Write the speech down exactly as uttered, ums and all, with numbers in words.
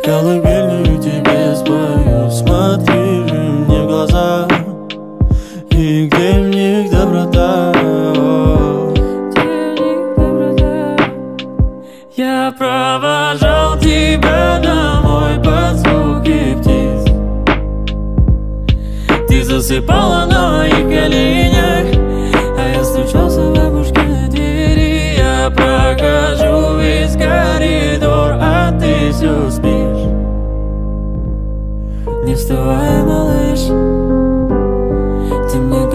колыбельную тебе спою. Смотри же мне в глаза, и где в них доброта? Я провожал тебя домой под звуки птиц. Ты засыпала на моих коленях, а я стучался в бабушкиной двери. Я прохожу весь коридор, а ты все спишь. Не вставай, малыш, ты мне